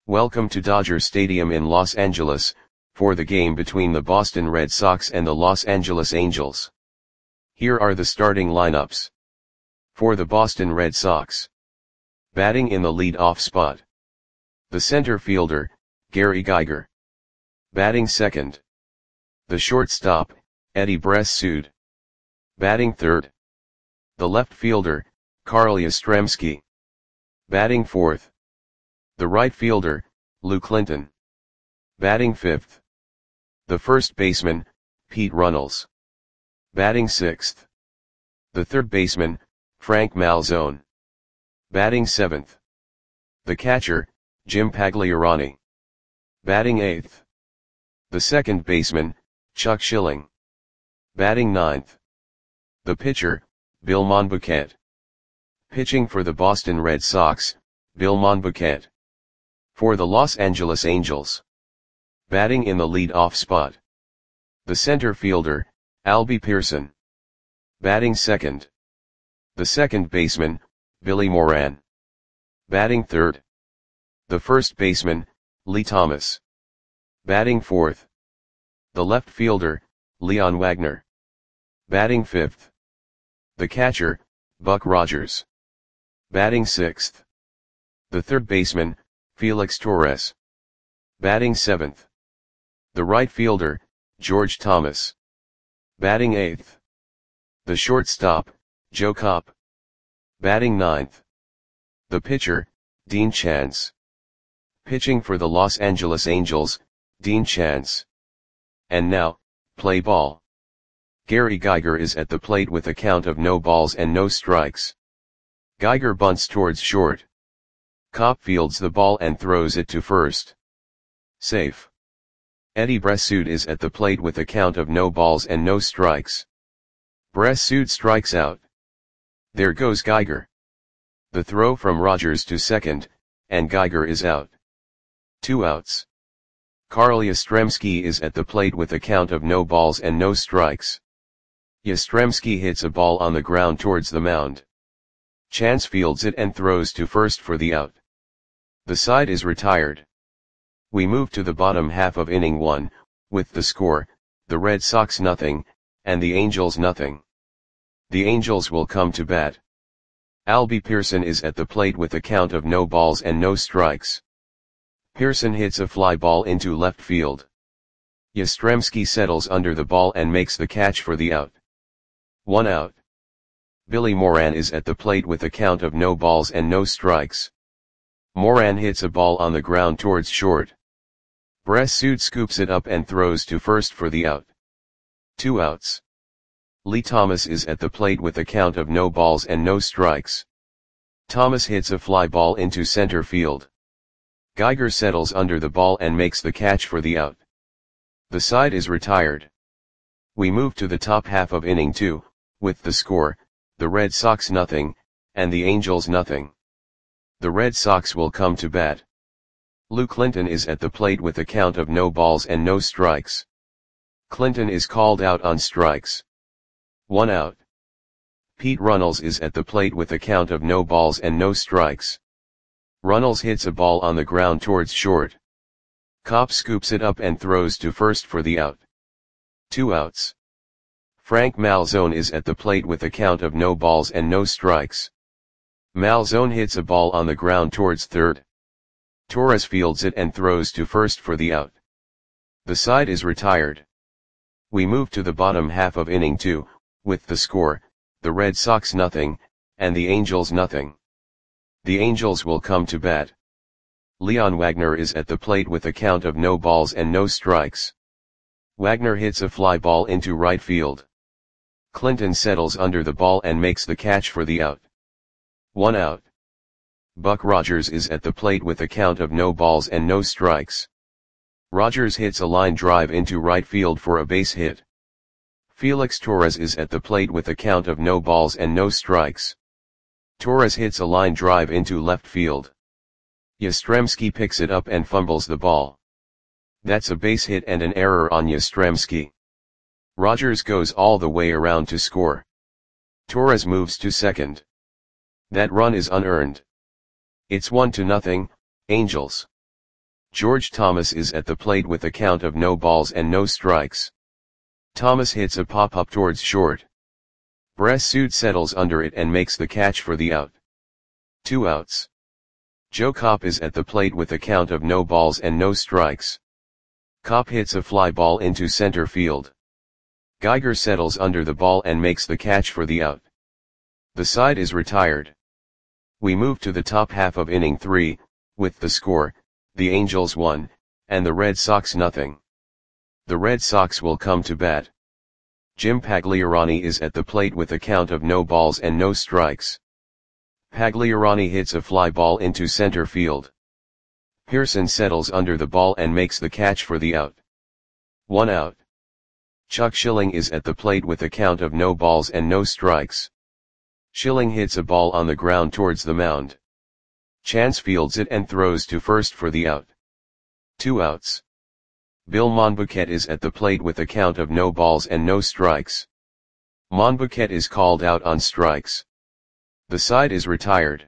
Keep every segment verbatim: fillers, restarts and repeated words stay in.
Welcome to Dodger Stadium in Los Angeles, for the game between the Boston Red Sox and the Los Angeles Angels. Here are the starting lineups. For the Boston Red Sox. Batting in the lead-off spot. The center fielder, Gary Geiger. Batting second. The shortstop, Eddie Bressoud. Batting third. The left fielder, Carl Yastrzemski. Batting fourth. The right fielder, Lou Clinton. Batting fifth. The first baseman, Pete Runnels. Batting sixth. The third baseman, Frank Malzone. Batting seventh. The catcher, Jim Pagliarani. Batting eighth. The second baseman, Chuck Schilling. Batting ninth. The pitcher, Bill Monbouquet. Pitching for the Boston Red Sox, Bill Monbouquet. For the Los Angeles Angels. Batting in the lead-off spot. The center fielder, Albie Pearson. Batting second. The second baseman, Billy Moran. Batting third. The first baseman, Lee Thomas. Batting fourth. The left fielder, Leon Wagner. Batting fifth. The catcher, Buck Rogers. Batting sixth. The third baseman, Felix Torres. Batting seventh. The right fielder, George Thomas. Batting eighth. The shortstop, Joe Kopp. Batting ninth. The pitcher, Dean Chance. Pitching for the Los Angeles Angels, Dean Chance. And now, play ball. Gary Geiger is at the plate with a count of no balls and no strikes. Geiger bunts towards short. Kopp fields the ball and throws it to first. Safe. Eddie Bressoud is at the plate with a count of no balls and no strikes. Bressoud strikes out. There goes Geiger. The throw from Rogers to second, and Geiger is out. Two outs. Carl Yastrzemski is at the plate with a count of no balls and no strikes. Yastrzemski hits a ball on the ground towards the mound. Chance fields it and throws to first for the out. The side is retired. We move to the bottom half of inning one, with the score, the Red Sox nothing, and the Angels nothing. The Angels will come to bat. Albie Pearson is at the plate with a count of no balls and no strikes. Pearson hits a fly ball into left field. Yastrzemski settles under the ball and makes the catch for the out. One out. Billy Moran is at the plate with a count of no balls and no strikes. Moran hits a ball on the ground towards short. Bressoud scoops it up and throws to first for the out. Two outs. Lee Thomas is at the plate with a count of no balls and no strikes. Thomas hits a fly ball into center field. Geiger settles under the ball and makes the catch for the out. The side is retired. We move to the top half of inning two, with the score, the Red Sox nothing, and the Angels nothing. The Red Sox will come to bat. Lou Clinton is at the plate with a count of no balls and no strikes. Clinton is called out on strikes. One out. Pete Runnels is at the plate with a count of no balls and no strikes. Runnels hits a ball on the ground towards short. Kopp scoops it up and throws to first for the out. Two outs. Frank Malzone is at the plate with a count of no balls and no strikes. Malzone hits a ball on the ground towards third. Torres fields it and throws to first for the out. The side is retired. We move to the bottom half of inning two, with the score, the Red Sox nothing, and the Angels nothing. The Angels will come to bat. Leon Wagner is at the plate with a count of no balls and no strikes. Wagner hits a fly ball into right field. Clinton settles under the ball and makes the catch for the out. One out. Buck Rogers is at the plate with a count of no balls and no strikes. Rogers hits a line drive into right field for a base hit. Felix Torres is at the plate with a count of no balls and no strikes. Torres hits a line drive into left field. Yastrzemski picks it up and fumbles the ball. That's a base hit and an error on Yastrzemski. Rogers goes all the way around to score. Torres moves to second. That run is unearned. It's one to nothing, Angels. George Thomas is at the plate with a count of no balls and no strikes. Thomas hits a pop-up towards short. Bress Sood settles under it and makes the catch for the out. Two outs. Joe Kopp is at the plate with a count of no balls and no strikes. Kopp hits a fly ball into center field. Geiger settles under the ball and makes the catch for the out. The side is retired. We move to the top half of inning three, with the score, the Angels one, and the Red Sox nothing. The Red Sox will come to bat. Jim Pagliarani is at the plate with a count of no balls and no strikes. Pagliarani hits a fly ball into center field. Pearson settles under the ball and makes the catch for the out. One out. Chuck Schilling is at the plate with a count of no balls and no strikes. Schilling hits a ball on the ground towards the mound. Chance fields it and throws to first for the out. Two outs. Bill Monbouquet is at the plate with a count of no balls and no strikes. Monbouquet is called out on strikes. The side is retired.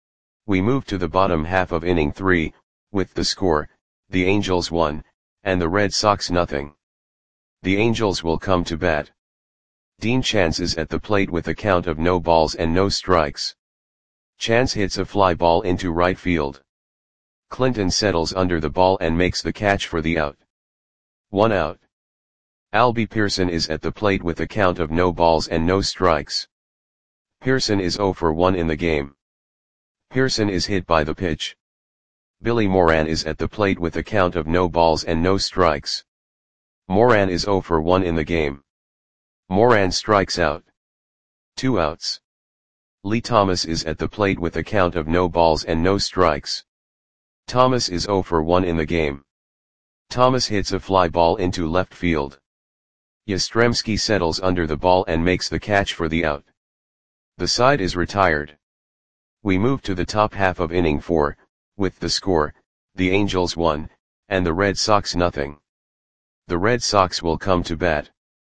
We move to the bottom half of inning three, with the score, the Angels one, and the Red Sox nothing. The Angels will come to bat. Dean Chance is at the plate with a count of no balls and no strikes. Chance hits a fly ball into right field. Clinton settles under the ball and makes the catch for the out. One out. Albie Pearson is at the plate with a count of no balls and no strikes. Pearson is oh for one in the game. Pearson is hit by the pitch. Billy Moran is at the plate with a count of no balls and no strikes. Moran is oh for one in the game. Moran strikes out. Two outs. Lee Thomas is at the plate with a count of no balls and no strikes. Thomas is oh for one in the game. Thomas hits a fly ball into left field. Yastrzemski settles under the ball and makes the catch for the out. The side is retired. We move to the top half of inning four, with the score, the Angels one, and the Red Sox nothing. The Red Sox will come to bat.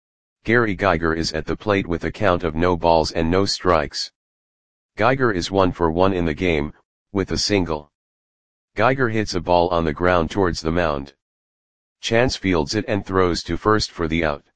Gary Geiger is at the plate with a count of no balls and no strikes. Geiger is one for one in the game, with a single. Geiger hits a ball on the ground towards the mound. Chance fields it and throws to first for the out.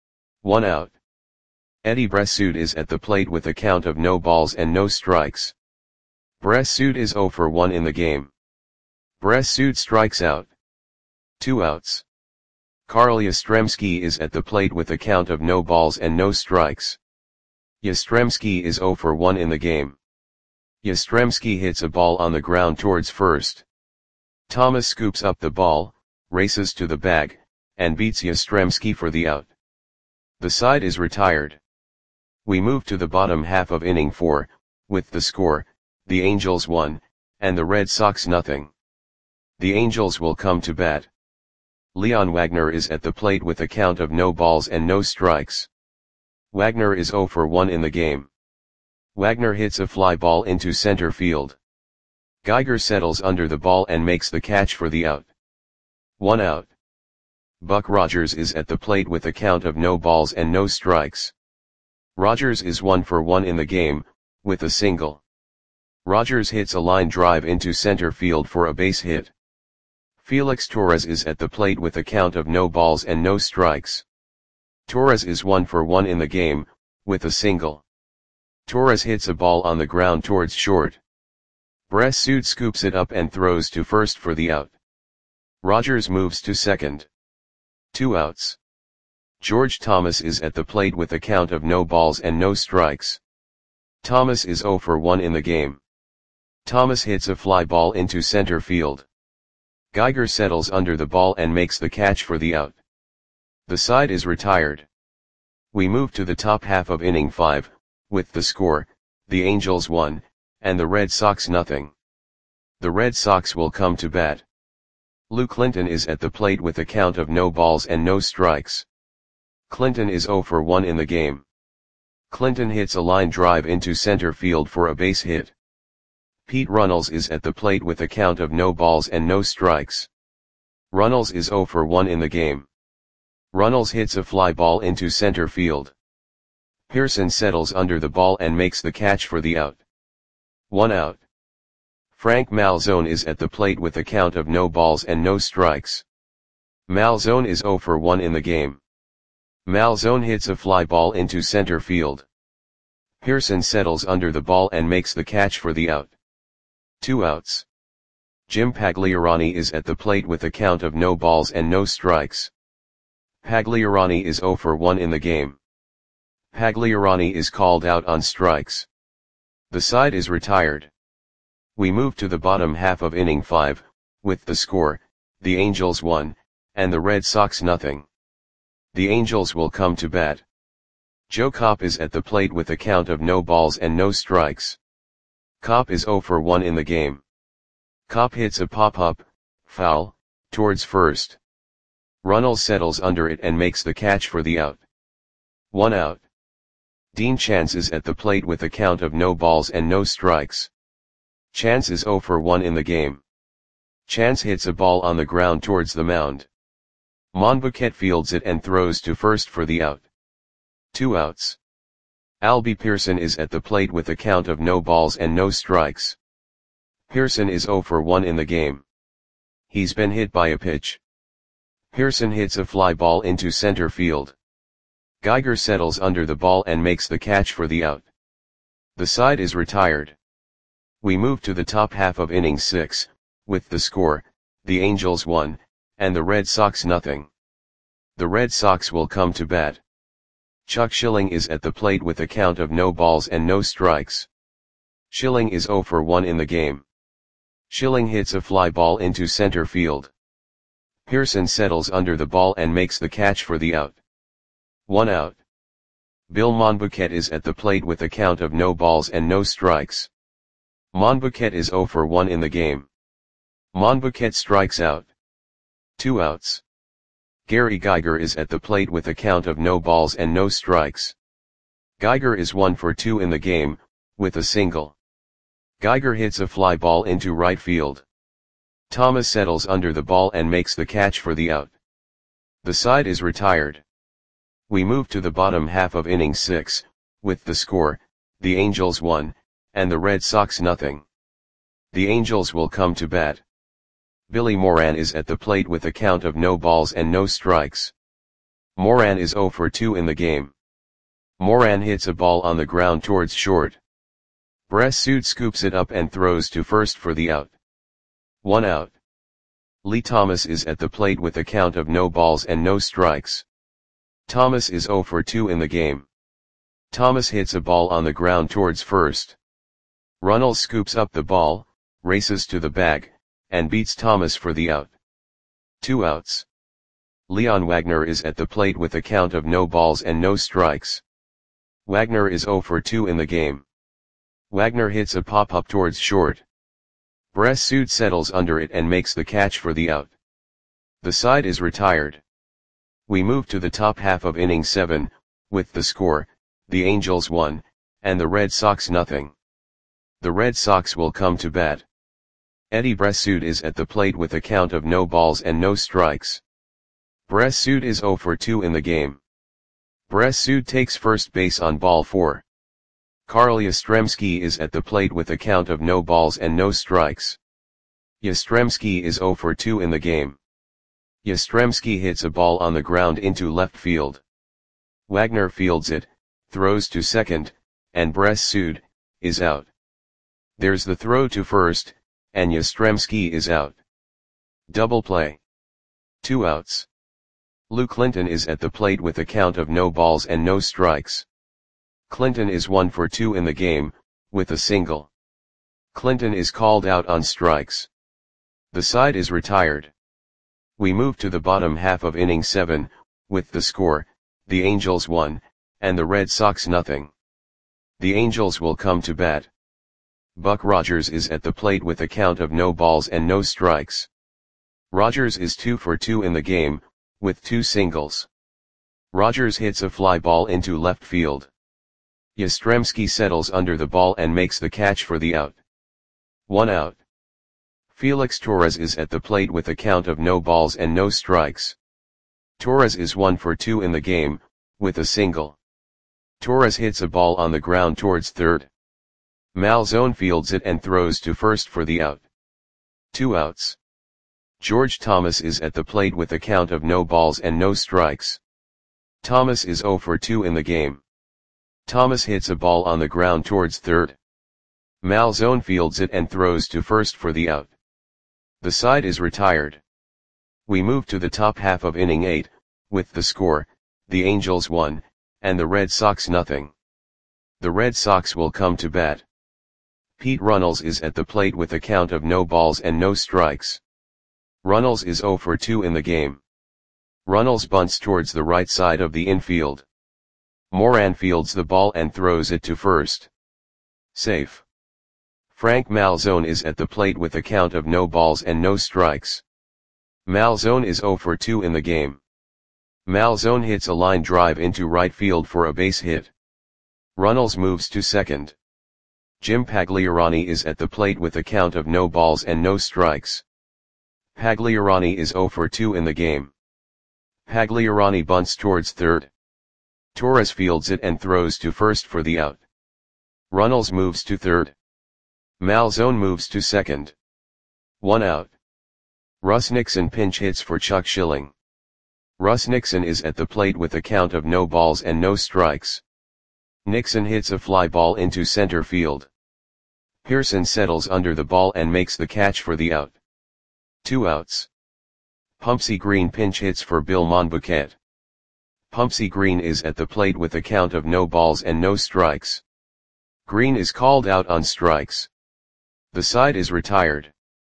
One out. Eddie Bress Sood is at the plate with a count of no balls and no strikes. Bress Sood is oh for one in the game. Bress Sood strikes out. Two outs. Carl Yastrzemski is at the plate with a count of no balls and no strikes. Yastrzemski is oh for one in the game. Yastrzemski hits a ball on the ground towards first. Thomas scoops up the ball, races to the bag, and beats Yastrzemski for the out. The side is retired. We move to the bottom half of inning four, with the score, the Angels one, and the Red Sox nothing. The Angels will come to bat. Leon Wagner is at the plate with a count of no balls and no strikes. Wagner is oh for one in the game. Wagner hits a fly ball into center field. Geiger settles under the ball and makes the catch for the out. One out. Buck Rogers is at the plate with a count of no balls and no strikes. Rogers is one for one in the game, with a single. Rogers hits a line drive into center field for a base hit. Felix Torres is at the plate with a count of no balls and no strikes. Torres is one for one in the game, with a single. Torres hits a ball on the ground towards short. Bress Sood scoops it up and throws to first for the out. Rogers moves to second. Two outs. George Thomas is at the plate with a count of no balls and no strikes. Thomas is oh for one in the game. Thomas hits a fly ball into center field. Geiger settles under the ball and makes the catch for the out. The side is retired. We move to the top half of inning five, with the score, the Angels one, and the Red Sox nothing. The Red Sox will come to bat. Lou Clinton is at the plate with a count of no balls and no strikes. Clinton is oh for one in the game. Clinton hits a line drive into center field for a base hit. Pete Runnels is at the plate with a count of no balls and no strikes. Runnels is oh for one in the game. Runnels hits a fly ball into center field. Pearson settles under the ball and makes the catch for the out. One out. Frank Malzone is at the plate with a count of no balls and no strikes. Malzone is zero for one in the game. Malzone hits a fly ball into center field. Pearson settles under the ball and makes the catch for the out. Two outs. Jim Pagliarani is at the plate with a count of no balls and no strikes. Pagliarani is zero for one in the game. Pagliarani is called out on strikes. The side is retired. We move to the bottom half of inning five, with the score, the Angels one, and the Red Sox nothing. The Angels will come to bat. Joe Kopp is at the plate with a count of no balls and no strikes. Kopp is zero for one in the game. Kopp hits a pop-up, foul, towards first. Runnels settles under it and makes the catch for the out. One out. Dean Chance is at the plate with a count of no balls and no strikes. Chance is zero for one in the game. Chance hits a ball on the ground towards the mound. Monbouquet fields it and throws to first for the out. Two outs. Albie Pearson is at the plate with a count of no balls and no strikes. Pearson is zero for one in the game. He's been hit by a pitch. Pearson hits a fly ball into center field. Geiger settles under the ball and makes the catch for the out. The side is retired. We move to the top half of inning six, with the score, the Angels one, and the Red Sox nothing. The Red Sox will come to bat. Chuck Schilling is at the plate with a count of no balls and no strikes. Schilling is zero for one in the game. Schilling hits a fly ball into center field. Pearson settles under the ball and makes the catch for the out. One out. Bill Monbouquet is at the plate with a count of no balls and no strikes. Monbouquet is zero for one in the game. Monbouquet strikes out. Two outs. Gary Geiger is at the plate with a count of no balls and no strikes. Geiger is one for two in the game, with a single. Geiger hits a fly ball into right field. Thomas settles under the ball and makes the catch for the out. The side is retired. We move to the bottom half of inning six, with the score, the Angels one, and the Red Sox nothing. The Angels will come to bat. Billy Moran is at the plate with a count of no balls and no strikes. Moran is zero for two in the game. Moran hits a ball on the ground towards short. Bressud scoops it up and throws to first for the out. One out. Lee Thomas is at the plate with a count of no balls and no strikes. Thomas is zero for two in the game. Thomas hits a ball on the ground towards first. Runnels scoops up the ball, races to the bag, and beats Thomas for the out. Two outs. Leon Wagner is at the plate with a count of no balls and no strikes. Wagner is zero for two in the game. Wagner hits a pop-up towards short. Bressud settles under it and makes the catch for the out. The side is retired. We move to the top half of inning seven, with the score, the Angels one, and the Red Sox nothing. The Red Sox will come to bat. Eddie Bressud is at the plate with a count of no balls and no strikes. Bressud is zero for two in the game. Bressud takes first base on ball four. Carl Yastrzemski is at the plate with a count of no balls and no strikes. Yastrzemski is zero for two in the game. Yastrzemski hits a ball on the ground into left field. Wagner fields it, throws to second, and Bressud is out. There's the throw to first, and Yastrzemski is out. Double play. Two outs. Lou Clinton is at the plate with a count of no balls and no strikes. Clinton is one for two in the game, with a single. Clinton is called out on strikes. The side is retired. We move to the bottom half of inning seven, with the score, the Angels one, and the Red Sox nothing. The Angels will come to bat. Buck Rogers is at the plate with a count of no balls and no strikes. Rogers is two for two in the game, with two singles. Rogers hits a fly ball into left field. Yastrzemski settles under the ball and makes the catch for the out. One out. Felix Torres is at the plate with a count of no balls and no strikes. Torres is one for two in the game, with a single. Torres hits a ball on the ground towards third. Malzone fields it and throws to first for the out. Two outs. George Thomas is at the plate with a count of no balls and no strikes. Thomas is oh for two in the game. Thomas hits a ball on the ground towards third. Malzone fields it and throws to first for the out. The side is retired. We move to the top half of inning eight, with the score, the Angels one, and the Red Sox nothing. The Red Sox will come to bat. Pete Runnels is at the plate with a count of no balls and no strikes. Runnels is oh for two in the game. Runnels bunts towards the right side of the infield. Moran fields the ball and throws it to first. Safe. Frank Malzone is at the plate with a count of no balls and no strikes. Malzone is oh for two in the game. Malzone hits a line drive into right field for a base hit. Runnels moves to second. Jim Pagliarani is at the plate with a count of no balls and no strikes. Pagliarani is oh for two in the game. Pagliarani bunts towards third. Torres fields it and throws to first for the out. Runnels moves to third. Malzone moves to second. One out. Russ Nixon pinch hits for Chuck Schilling. Russ Nixon is at the plate with a count of no balls and no strikes. Nixon hits a fly ball into center field. Pearson settles under the ball and makes the catch for the out. Two outs. Pumpsy Green pinch hits for Bill Monbuquet. Pumpsy Green is at the plate with a count of no balls and no strikes. Green is called out on strikes. The side is retired.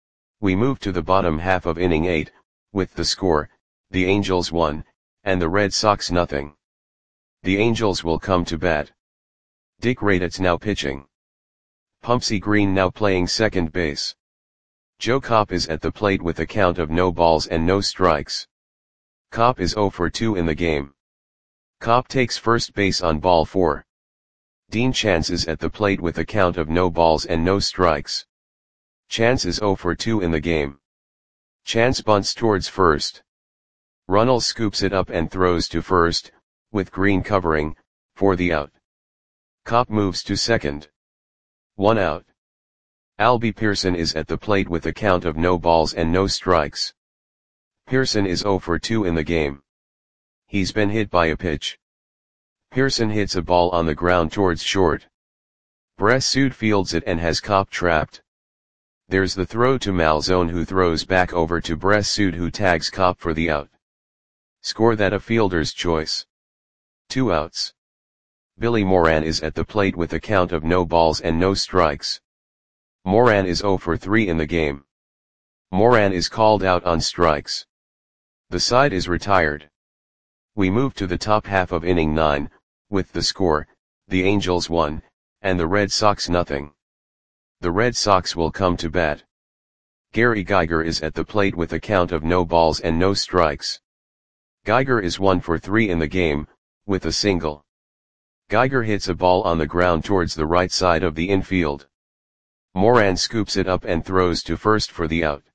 We move to the bottom half of inning eight, with the score, the Angels one, and the Red Sox nothing. The Angels will come to bat. Dick Raditz now pitching. Pumpsy Green now playing second base. Joe Kopp is at the plate with a count of no balls and no strikes. Kopp is oh for two in the game. Kopp takes first base on ball four. Dean Chance is at the plate with a count of no balls and no strikes. Chance is oh for two in the game. Chance bunts towards first. Runnels scoops it up and throws to first, with Green covering, for the out. Kopp moves to second. One out. Albie Pearson is at the plate with a count of no balls and no strikes. Pearson is oh for two in the game. He's been hit by a pitch. Pearson hits a ball on the ground towards short. Bressud fields it and has Kopp trapped. There's the throw to Malzone, who throws back over to Bressud, who tags Kopp for the out. Score that a fielder's choice. Two outs. Billy Moran is at the plate with a count of no balls and no strikes. Moran is oh for three in the game. Moran is called out on strikes. The side is retired. We move to the top half of inning nine, with the score, the Angels one, and the Red Sox nothing. The Red Sox will come to bat. Gary Geiger is at the plate with a count of no balls and no strikes. Geiger is one for three in the game, with a single. Geiger hits a ball on the ground towards the right side of the infield. Moran scoops it up and throws to first for the out.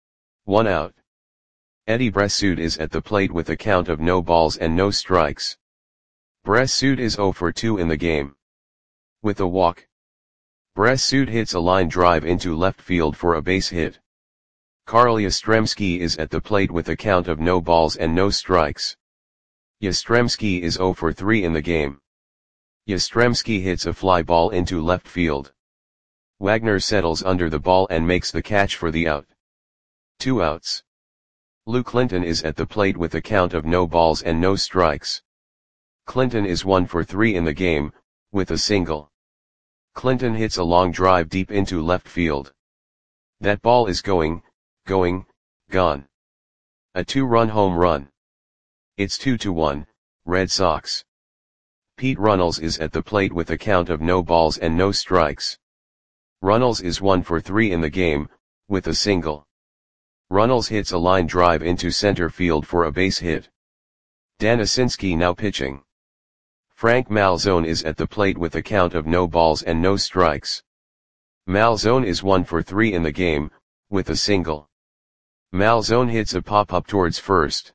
One out. Eddie Bressud is at the plate with a count of no balls and no strikes. Bressud is oh for two in the game. With a walk. Bressud hits a line drive into left field for a base hit. Carl Yastrzemski is at the plate with a count of no balls and no strikes. Yastrzemski is oh for three in the game. Yastrzemski hits a fly ball into left field. Wagner settles under the ball and makes the catch for the out. Two outs. Lou Clinton is at the plate with a count of no balls and no strikes. Clinton is one for three in the game, with a single. Clinton hits a long drive deep into left field. That ball is going, going, gone. A two-run home run. It's two to one, Red Sox. Pete Runnels is at the plate with a count of no balls and no strikes. Runnels is one for three in the game, with a single. Runnels hits a line drive into center field for a base hit. Dan Asinski now pitching. Frank Malzone is at the plate with a count of no balls and no strikes. Malzone is one for three in the game, with a single. Malzone hits a pop-up towards first.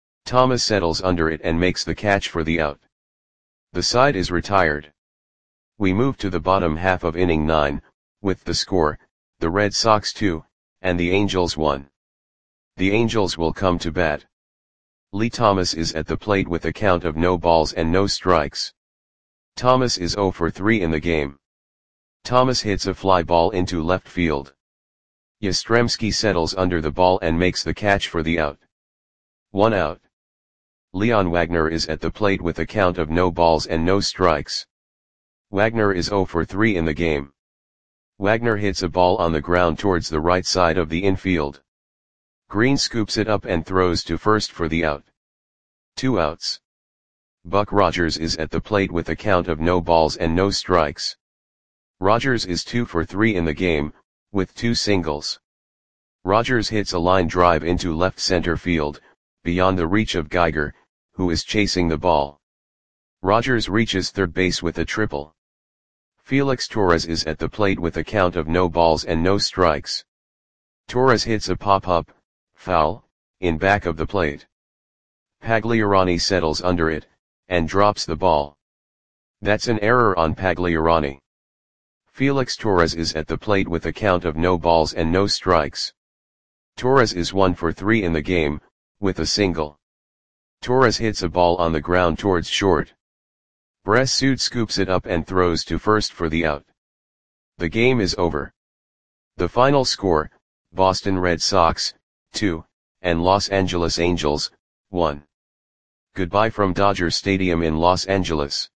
Thomas settles under it and makes the catch for the out. The side is retired. We move to the bottom half of inning nine, with the score, the Red Sox two, and the Angels one. The Angels will come to bat. Lee Thomas is at the plate with a count of no balls and no strikes. Thomas is zero for three in the game. Thomas hits a fly ball into left field. Yastrzemski settles under the ball and makes the catch for the out. One out. Leon Wagner is at the plate with a count of no balls and no strikes. Wagner is zero for three in the game. Wagner hits a ball on the ground towards the right side of the infield. Green scoops it up and throws to first for the out. Two outs. Buck Rogers is at the plate with a count of no balls and no strikes. Rogers is two for three in the game, with two singles. Rogers hits a line drive into left center field, beyond the reach of Geiger, who is chasing the ball. Rogers reaches third base with a triple. Felix Torres is at the plate with a count of no balls and no strikes. Torres hits a pop-up, foul, in back of the plate. Pagliarani settles under it, and drops the ball. That's an error on Pagliarani. Felix Torres is at the plate with a count of no balls and no strikes. Torres is one for three in the game, with a single. Torres hits a ball on the ground towards short. Bressud scoops it up and throws to first for the out. The game is over. The final score, Boston Red Sox, two, and Los Angeles Angels, one. Goodbye from Dodger Stadium in Los Angeles.